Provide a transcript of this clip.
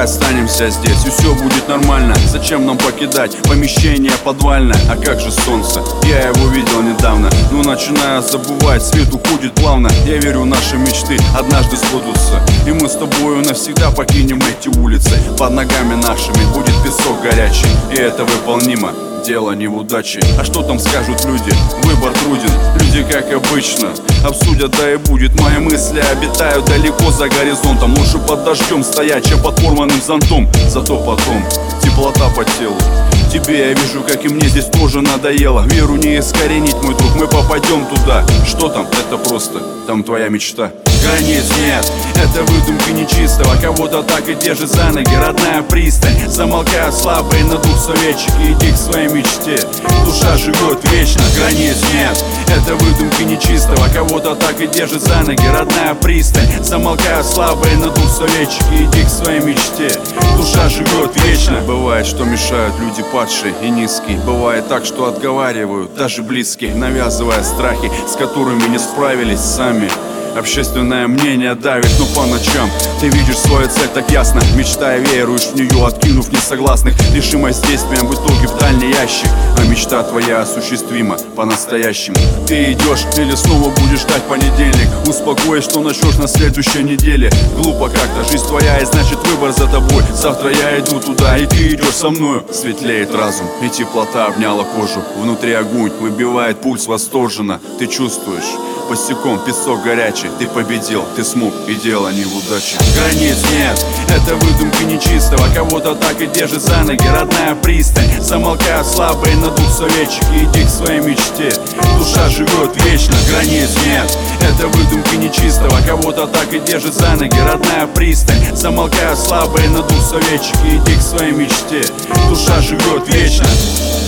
Давай останемся здесь, и все будет нормально. Зачем нам покидать помещение подвальное? А как же солнце? Я его видел недавно, но начинаю забывать, свет уходит плавно. Я верю в наши мечты, однажды сбудутся, и мы с тобою навсегда покинем эти улицы. Под ногами нашими будет песок горячий, и это выполнимо. Дело не в удаче. А что там скажут люди? Выбор труден. Люди, как обычно, обсудят, да и будет. Мои мысли обитают далеко за горизонтом. Лучше под дождем стоять, чем под порванным зонтом. Зато потом теплота по телу. Тебе я вижу, как и мне здесь тоже надоело. Веру не искоренить, мой друг, мы попадем туда. Что там? Это просто, там твоя мечта. Границ нет, это выдумки нечистого. Кого-то так и держит за ноги родная пристань. Замолкают слабые на дух советчики, иди к своей мечте. Душа живет вечно, границ нет, это выдумки нечистого. Кого-то так и держит за ноги родная пристань. Замолкают слабые на дух советчики, иди к своей мечте. Душа живет вечно. Бывает, что мешают люди падшие и низкие. Бывает так, что отговаривают даже близкие, навязывая страхи, с которыми не справились сами. Общественное мнение давит, но по ночам ты видишь свою цель так ясно. Мечтая, веруешь в нее, откинув несогласных. Решимость действием в итоге в дальний ящик. А мечта твоя осуществима по-настоящему. Ты идешь или снова будешь ждать понедельник? Успокойся, что начнешь на следующей неделе. Глупо как-то, жизнь твоя, и значит выбор за тобой. Завтра я иду туда, и ты идешь со мною. Светлеет разум, и теплота обняла кожу. Внутри огонь, выбивает пульс восторженно. Ты чувствуешь босиком песок горячий. Ты победил, ты смог, и дело не в удаче. Границ нет, это выдумки нечистого. Кого-то так и держит за ноги родная пристань. Замолкают слабые на дух советчики, иди к своей мечте. Душа живет вечно, границ нет, это выдумки нечистого. Кого-то так и держит за ноги родная пристань. Замолкают слабые на дух советчики, иди к своей мечте. Душа живет вечно.